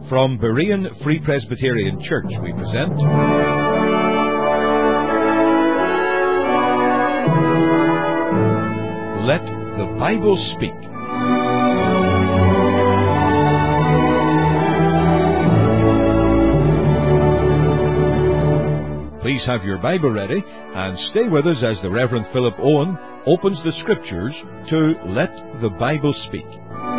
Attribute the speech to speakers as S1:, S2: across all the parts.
S1: From Berean Free Presbyterian Church we present Let the Bible Speak. Please have your Bible ready and stay with us as the Reverend Philip Owen opens the Scriptures to Let the Bible Speak.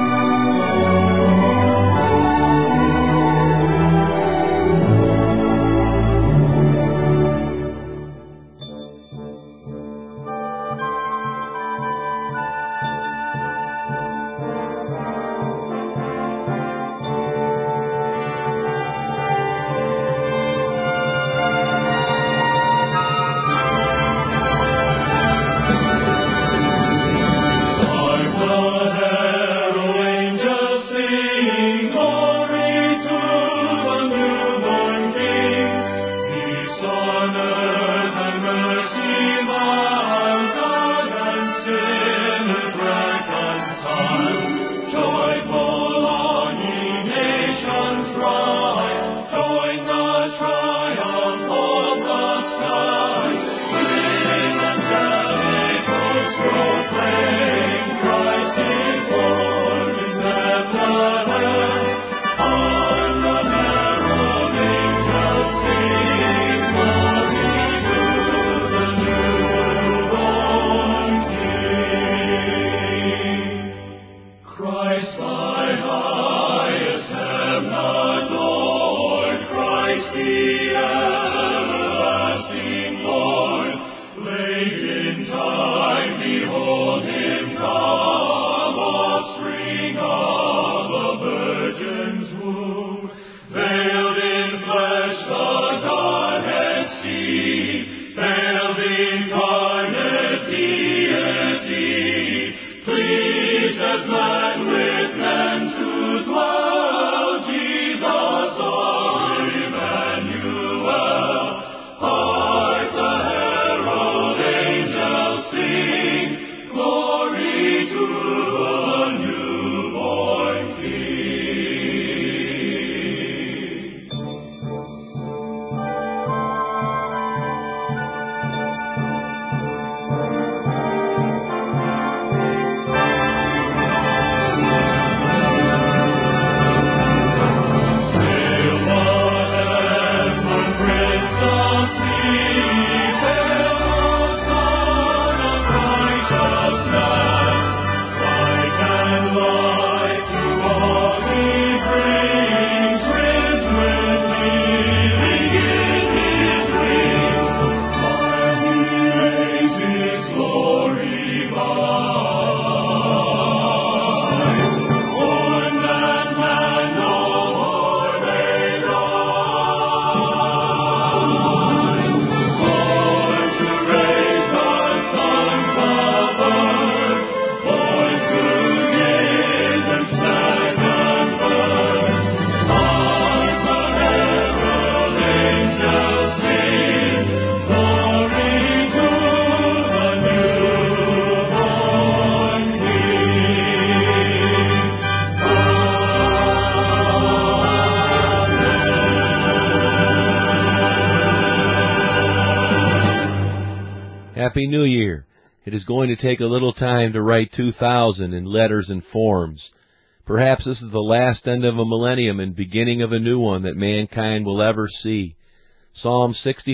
S2: Happy New Year. It is going to take a little time to write 2000 in letters and forms. Perhaps this is the last end of a millennium and beginning of a new one that mankind will ever see. Psalm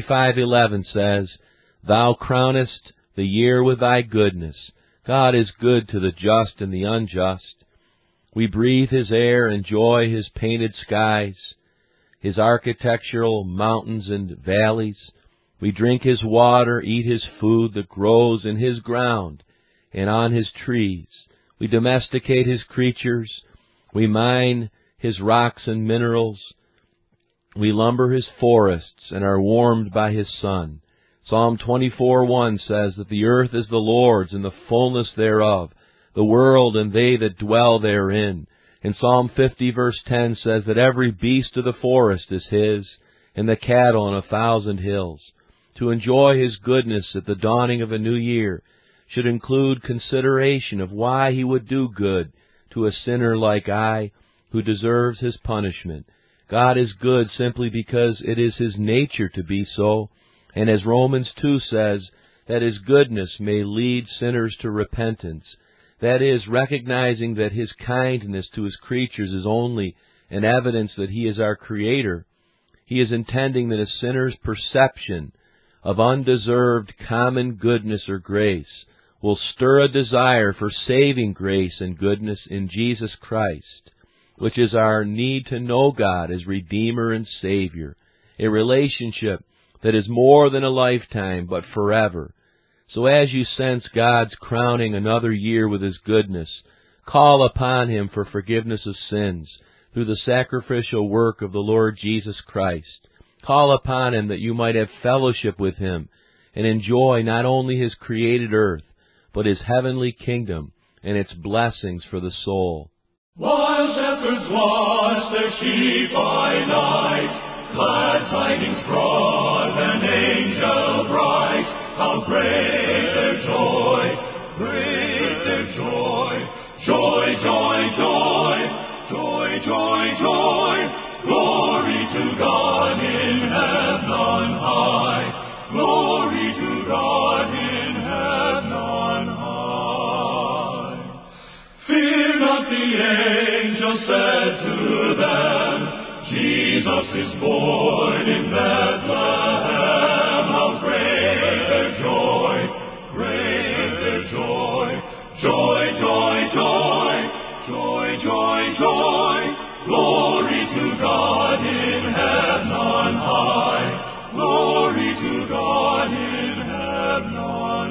S2: 65:11 says, Thou crownest the year with thy goodness. God is good to the just and the unjust. We breathe His air, enjoy His painted skies, His architectural mountains and valleys. We drink His water, eat His food that grows in His ground and on His trees. We domesticate His creatures. We mine His rocks and minerals. We lumber His forests and are warmed by His sun. Psalm 24:1 says that the earth is the Lord's and the fullness thereof, the world and they that dwell therein. And Psalm 50 verse 10 says that every beast of the forest is His, and the cattle on 1,000 hills. To enjoy His goodness at the dawning of a new year should include consideration of why He would do good to a sinner like I, who deserves His punishment, God is good simply because it is His nature to be so. And as Romans 2 says, that His goodness may lead sinners to repentance. That is, recognizing that His kindness to His creatures is only an evidence that He is our Creator. He is intending that a sinner's perception of undeserved common goodness or grace will stir a desire for saving grace and goodness in Jesus Christ, which is our need to know God as Redeemer and Savior, a relationship that is more than a lifetime but forever. So as you sense God's crowning another year with His goodness, call upon Him for forgiveness of sins through the sacrificial work of the Lord Jesus Christ. Call upon Him that you might have fellowship with Him and enjoy not only His created earth, but His heavenly kingdom and its blessings for the soul.
S3: While shepherds watch their sheep by night, glad tidings brought an angel bright. How great their joy, great their joy. Joy, joy, joy, joy, joy, joy. Glory to God in heaven on high. Glory to God in heaven on high. Fear not, the angel said to them, Jesus is born in Bethlehem. How great their joy, great their joy. Joy, joy, joy, joy, joy, joy. Glory to God in heaven on high. Glory to God in heaven on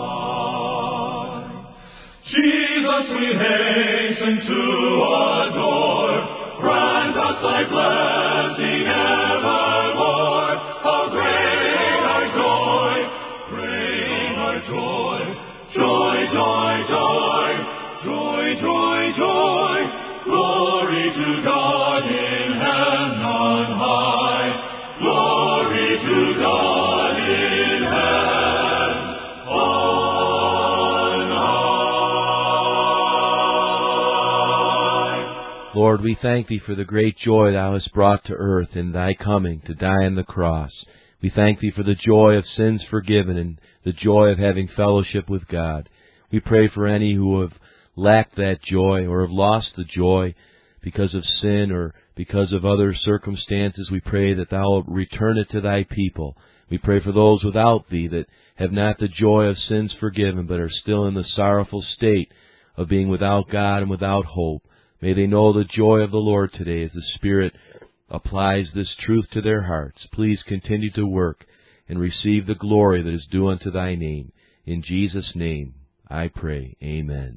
S3: high. Jesus we hasten to adore. Grant us thy blessing evermore. How great our joy, great our joy. Joy, joy, joy, joy, joy, joy. Glory to God in heaven on high. Glory to God in heaven on high.
S2: Lord, we thank Thee for the great joy Thou hast brought to earth in Thy coming to die on the cross. We thank Thee for the joy of sins forgiven and the joy of having fellowship with God. We pray for any who have lacked that joy or have lost the joy because of sin or because of other circumstances. We pray that Thou wilt return it to Thy people. We pray for those without Thee that have not the joy of sins forgiven but are still in the sorrowful state of being without God and without hope. May they know the joy of the Lord today as the Spirit applies this truth to their hearts. Please continue to work and receive the glory that is due unto Thy name. In Jesus' name I pray. Amen.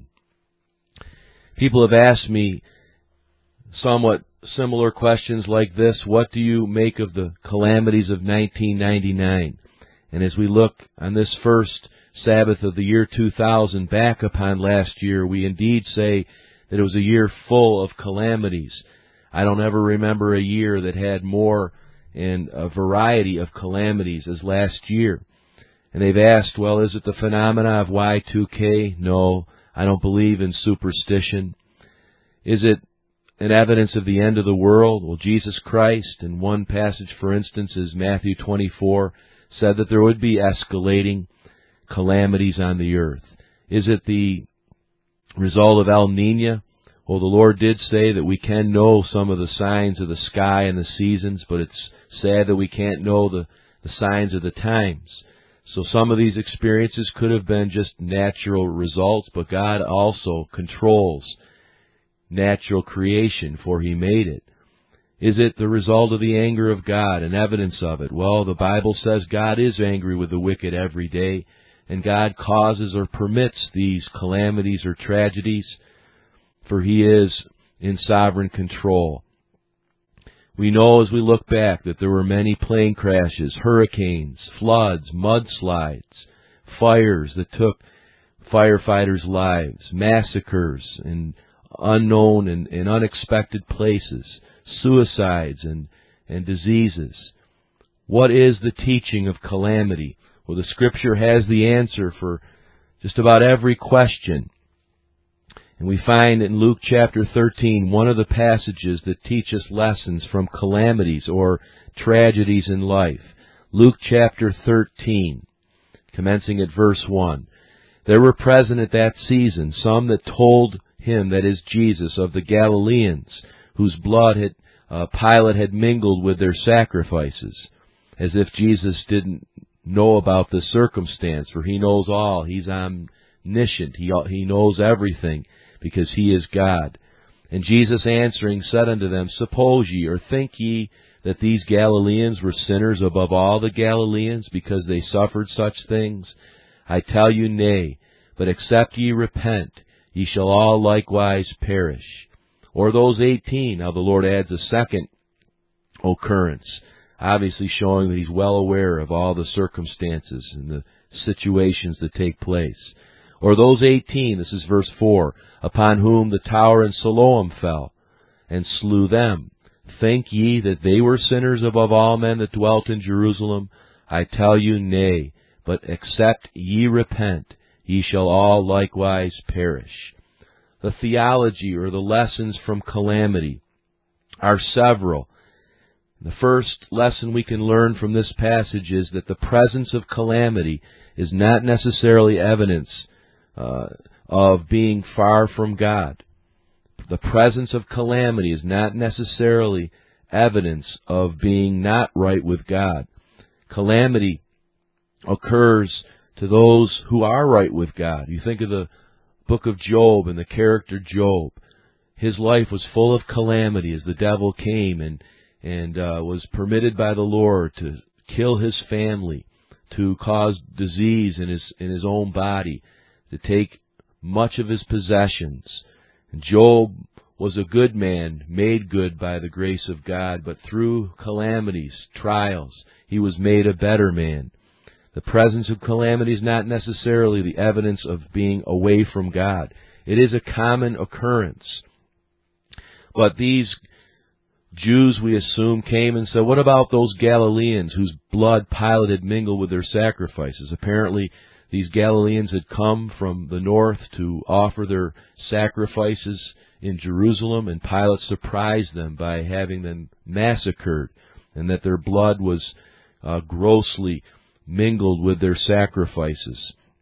S2: People have asked me somewhat similar questions like this. What do you make of the calamities of 1999? And as we look on this first Sabbath of the year 2000 back upon last year, we indeed say that it was a year full of calamities. I don't ever remember a year that had more and a variety of calamities as last year. And they've asked, well, is it the phenomena of Y2K? No, I don't believe in superstition. Is it an evidence of the end of the world? Well, Jesus Christ, in one passage, for instance, is Matthew 24, said that there would be escalating calamities on the earth. Is it the result of El Niño? Well, the Lord did say that we can know some of the signs of the sky and the seasons, but it's sad that we can't know the signs of the times. So some of these experiences could have been just natural results, but God also controls natural creation, for He made it. Is it the result of the anger of God and evidence of it? Well, the Bible says God is angry with the wicked every day, and God causes or permits these calamities or tragedies, for He is in sovereign control. We know as we look back that there were many plane crashes, hurricanes, floods, mudslides, fires that took firefighters' lives, massacres in unknown and unexpected places, suicides and diseases. What is the teaching of calamity? Well, the Scripture has the answer for just about every question. And we find in Luke chapter 13 one of the passages that teach us lessons from calamities or tragedies in life. Luke chapter 13, commencing at verse 1. There were present at that season some that told him, that is Jesus, of the Galileans, whose blood Pilate had mingled with their sacrifices, as if Jesus didn't know about the circumstance, for he knows all. He's omniscient. He knows everything, because he is God. And Jesus answering said unto them, Suppose ye, or think ye, that these Galileans were sinners above all the Galileans, because they suffered such things? I tell you, nay, but except ye repent, ye shall all likewise perish. Or those 18, now the Lord adds a second occurrence, obviously showing that He's well aware of all the circumstances and the situations that take place. Or those 18, this is verse 4, upon whom the tower in Siloam fell, and slew them. Think ye that they were sinners above all men that dwelt in Jerusalem? I tell you, nay, but except ye repent, ye shall all likewise perish. The theology or the lessons from calamity are several. The first lesson we can learn from this passage is that the presence of calamity is not necessarily evidence of being far from God. The presence of calamity is not necessarily evidence of being not right with God. Calamity occurs to those who are right with God. You think of the book of Job and the character Job. His life was full of calamity as the devil came and was permitted by the Lord to kill his family, to cause disease in his own body, to take much of his possessions. And Job was a good man, made good by the grace of God, but through calamities, trials, he was made a better man. The presence of calamity is not necessarily the evidence of being away from God. It is a common occurrence. But these Jews, we assume, came and said, what about those Galileans whose blood Pilate had mingled with their sacrifices? Apparently, these Galileans had come from the north to offer their sacrifices in Jerusalem, and Pilate surprised them by having them massacred, and that their blood was grossly mingled with their sacrifices.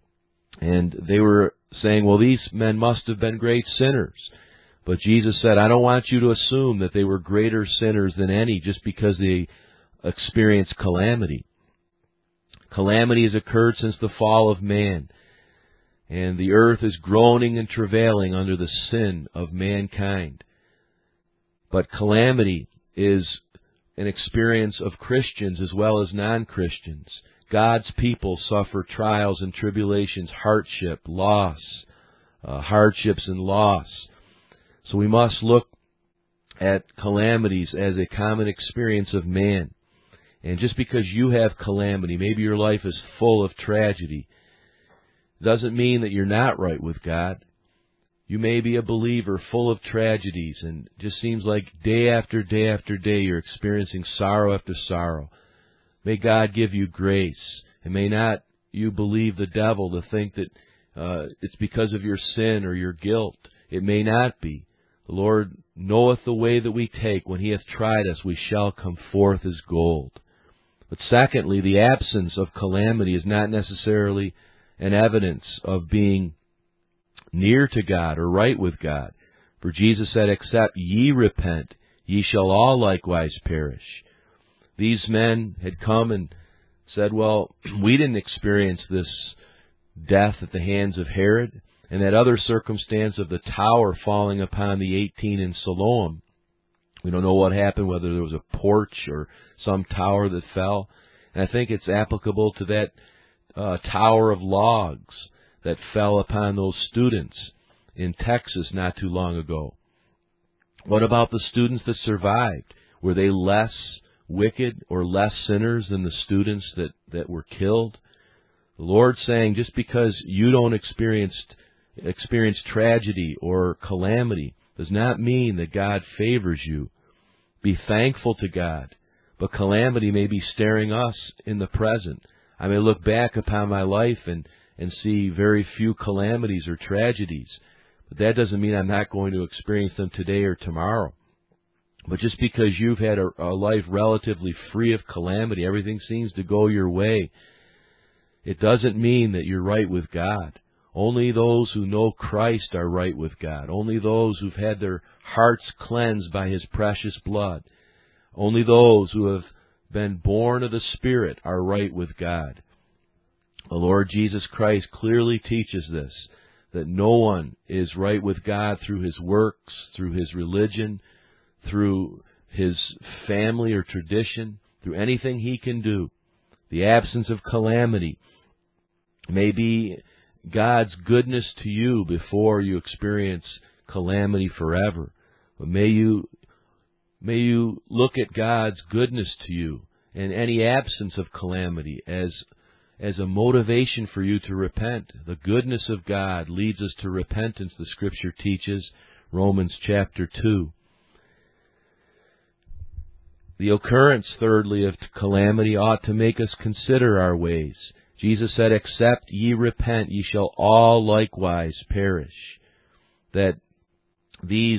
S2: And they were saying, well, these men must have been great sinners. But Jesus said, I don't want you to assume that they were greater sinners than any just because they experienced calamity. Calamity has occurred since the fall of man, and the earth is groaning and travailing under the sin of mankind. But calamity is an experience of Christians as well as non-Christians. God's people suffer trials and tribulations, hardship, loss, hardships and loss. So we must look at calamities as a common experience of man. And just because you have calamity, maybe your life is full of tragedy, doesn't mean that you're not right with God. You may be a believer full of tragedies, and it just seems like day after day after day you're experiencing sorrow after sorrow. May God give you grace, and may not you believe the devil to think that it's because of your sin or your guilt. It may not be. The Lord knoweth the way that we take. When He hath tried us, we shall come forth as gold. But secondly, the absence of calamity is not necessarily an evidence of being near to God or right with God. For Jesus said, except ye repent, ye shall all likewise perish. These men had come and said, well, we didn't experience this death at the hands of Herod, and that other circumstance of the tower falling upon the 18 in Siloam. We don't know what happened, whether there was a porch or some tower that fell. And I think it's applicable to that tower of logs that fell upon those students in Texas not too long ago. What about the students that survived? Were they less wicked or less sinners than the students that were killed? The Lord's saying, just because you don't experience tragedy or calamity does not mean that God favors you. Be thankful to God. But calamity may be staring us in the present. I may look back upon my life and see very few calamities or tragedies. But that doesn't mean I'm not going to experience them today or tomorrow. But just because you've had a life relatively free of calamity, everything seems to go your way, it doesn't mean that you're right with God. Only those who know Christ are right with God. Only those who've had their hearts cleansed by His precious blood. Only those who have been born of the Spirit are right with God. The Lord Jesus Christ clearly teaches this, that no one is right with God through his works, through his religion, through his family or tradition, through anything he can do. The absence of calamity may be God's goodness to you before you experience calamity forever. But may you look at God's goodness to you and any absence of calamity as a motivation for you to repent. The goodness of God leads us to repentance, the Scripture teaches, Romans chapter 2. The occurrence, thirdly, of calamity ought to make us consider our ways. Jesus said, "Except ye repent, ye shall all likewise perish." That these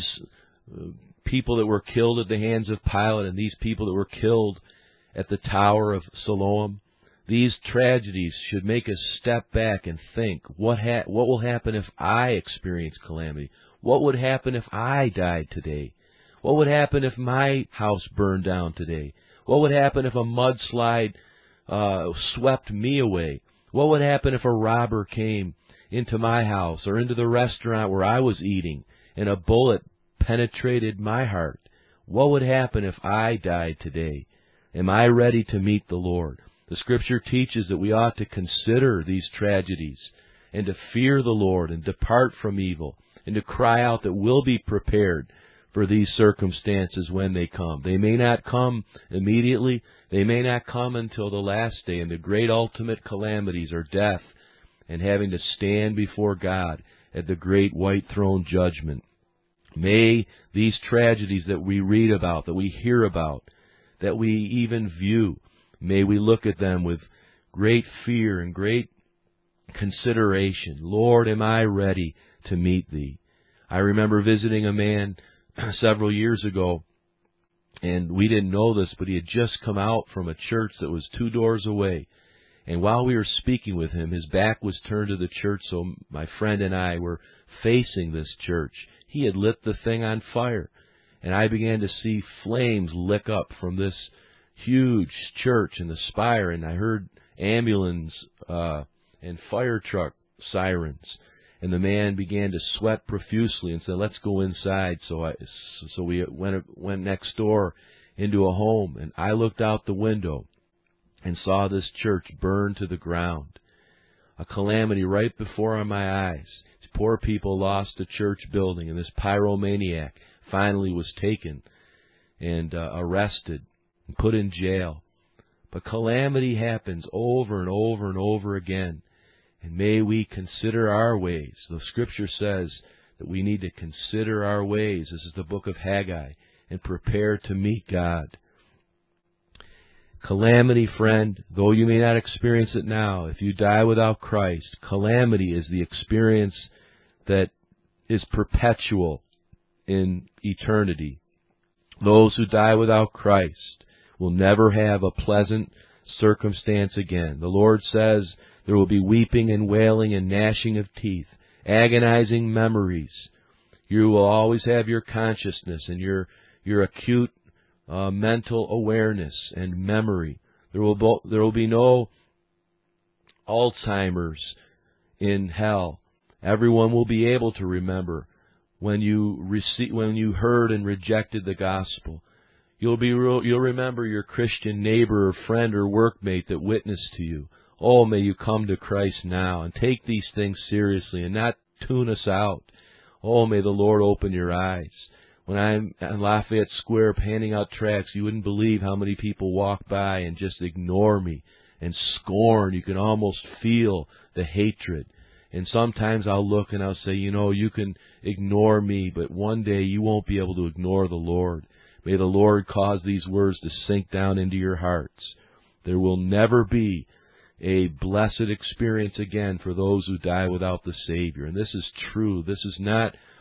S2: people that were killed at the hands of Pilate and these people that were killed at the Tower of Siloam, these tragedies should make us step back and think, what will happen if I experience calamity? What would happen if I died today? What would happen if my house burned down today? What would happen if a mudslide swept me away? What would happen if a robber came into my house or into the restaurant where I was eating and a bullet penetrated my heart? What would happen if I died today? Am I ready to meet the Lord? The Scripture teaches that we ought to consider these tragedies and to fear the Lord and depart from evil and to cry out that we'll be prepared for these circumstances when they come. They may not come immediately. They may not come until the last day, and the great ultimate calamities are death and having to stand before God at the great white throne judgment. May these tragedies that we read about, that we hear about, that we even view, may we look at them with great fear and great consideration. Lord, am I ready to meet Thee? I remember visiting a man several years ago, and we didn't know this, but he had just come out from a church that was 2 doors away. And while we were speaking with him, his back was turned to the church, so my friend and I were facing this church. He had lit the thing on fire, and I began to see flames lick up from this huge church in the spire, and I heard ambulance and fire truck sirens. And the man began to sweat profusely and said, "Let's go inside." So we went next door into a home, and I looked out the window and saw this church burn to the ground. A calamity right before my eyes. These poor people lost a church building, and this pyromaniac finally was taken and arrested and put in jail. But calamity happens over and over and over again. And may we consider our ways. The Scripture says that we need to consider our ways. This is the book of Haggai. And prepare to meet God. Calamity, friend, though you may not experience it now, if you die without Christ, calamity is the experience that is perpetual in eternity. Those who die without Christ will never have a pleasant circumstance again. The Lord says there will be weeping and wailing and gnashing of teeth, agonizing memories. You will always have your consciousness and your acute mental awareness and memory. There will be no Alzheimer's in hell. Everyone will be able to remember when you heard and rejected the gospel. You'll remember your Christian neighbor or friend or workmate that witnessed to you. Oh, may you come to Christ now and take these things seriously and not tune us out. Oh, may the Lord open your eyes. When I'm in Lafayette Square handing out tracts, you wouldn't believe how many people walk by and just ignore me and scorn. You can almost feel the hatred. And sometimes I'll look and I'll say, you can ignore me, but one day you won't be able to ignore the Lord. May the Lord cause these words to sink down into your hearts. There will never be a blessed experience again for those who die without the Savior. And this is true. This is not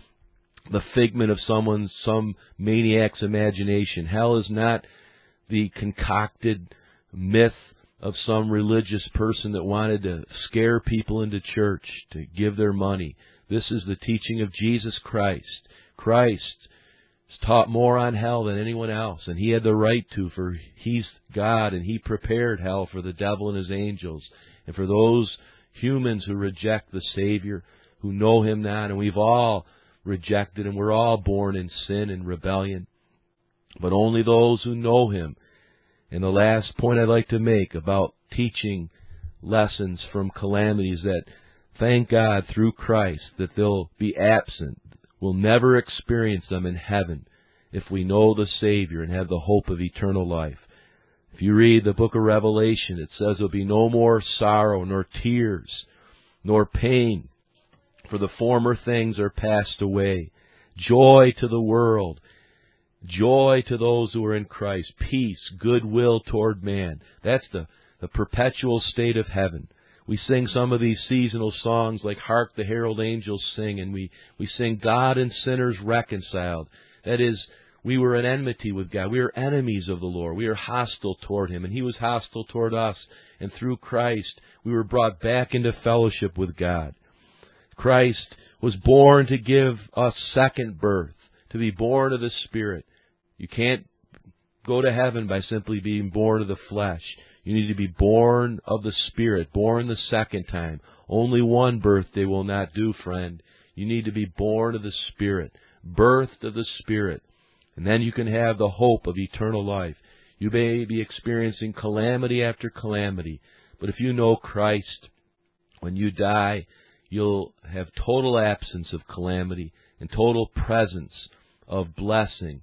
S2: the figment of some maniac's imagination. Hell is not the concocted myth of some religious person that wanted to scare people into church to give their money. This is the teaching of Jesus Christ. Christ taught more on hell than anyone else, and He had the right to, for He's God, and He prepared hell for the devil and his angels, and for those humans who reject the Savior, who know Him not, and we've all rejected Him. We're all born in sin and rebellion, but only those who know Him. And the last point I'd like to make about teaching lessons from calamities, that thank God through Christ that they'll be absent. We'll never experience them in heaven if we know the Savior and have the hope of eternal life. If you read the book of Revelation, it says there'll be no more sorrow, nor tears, nor pain, for the former things are passed away. Joy to the world. Joy to those who are in Christ. Peace, goodwill toward man. That's the perpetual state of heaven. We sing some of these seasonal songs like Hark the Herald Angels Sing, and we sing God and sinners reconciled. That is, we were in enmity with God. We were enemies of the Lord. We were hostile toward Him, and He was hostile toward us. And through Christ, we were brought back into fellowship with God. Christ was born to give us second birth, to be born of the Spirit. You can't go to heaven by simply being born of the flesh. You need to be born of the Spirit, born the second time. Only one birthday will not do, friend. You need to be born of the Spirit, birthed of the Spirit. And then you can have the hope of eternal life. You may be experiencing calamity after calamity, but if you know Christ, when you die, you'll have total absence of calamity and total presence of blessing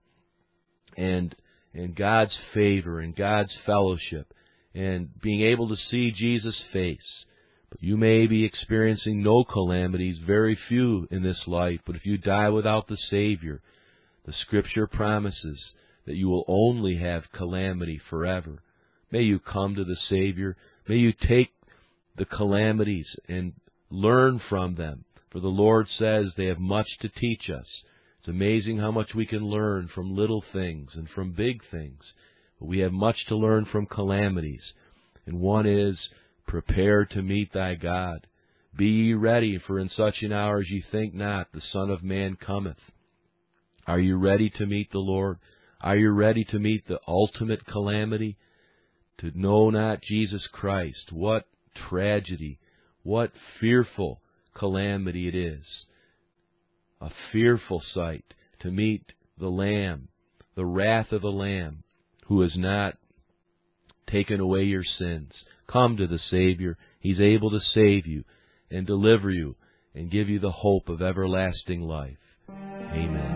S2: and God's favor and God's fellowship and being able to see Jesus' face. But you may be experiencing no calamities, very few in this life, but if you die without the Savior, the Scripture promises that you will only have calamity forever. May you come to the Savior. May you take the calamities and learn from them. For the Lord says they have much to teach us. It's amazing how much we can learn from little things and from big things. But we have much to learn from calamities. And one is, prepare to meet thy God. Be ye ready, for in such an hour as ye think not, the Son of Man cometh. Are you ready to meet the Lord? Are you ready to meet the ultimate calamity? To know not Jesus Christ. What tragedy, what fearful calamity it is. A fearful sight to meet the Lamb, the wrath of the Lamb, who has not taken away your sins. Come to the Savior. He's able to save you and deliver you and give you the hope of everlasting life. Amen.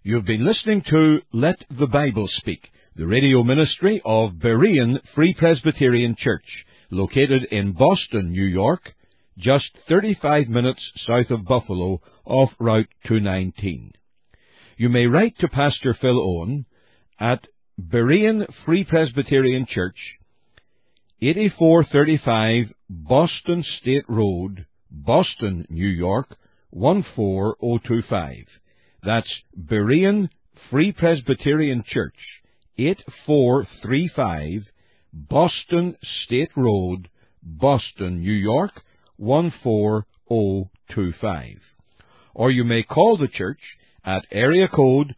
S1: You've been listening to Let the Bible Speak, the radio ministry of Berean Free Presbyterian Church, located in Boston, New York, just 35 minutes south of Buffalo off Route 219. You may write to Pastor Phil Owen at Berean Free Presbyterian Church, 8435 Boston State Road, Boston, New York, 14025. That's Berean Free Presbyterian Church, 8435 Boston State Road, Boston, New York, 14025. Or you may call the church at area code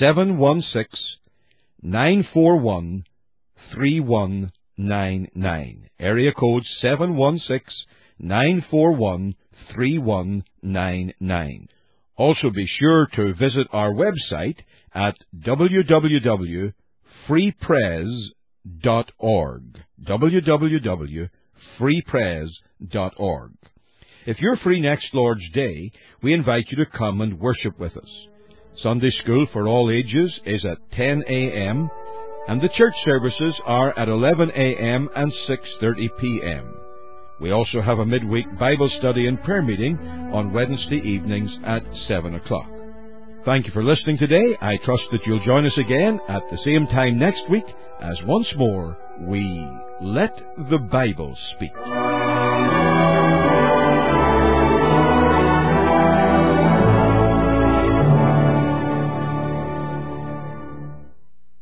S1: 716-941-3199. Area code 716-941-3199. Also be sure to visit our website at www.freepres.org. www.freepres.org. If you're free next Lord's Day, we invite you to come and worship with us. Sunday school for all ages is at 10 a.m., and the church services are at 11 a.m. and 6:30 p.m. We also have a midweek Bible study and prayer meeting on Wednesday evenings at 7 o'clock. Thank you for listening today. I trust that you'll join us again at the same time next week as once more we Let the Bible Speak.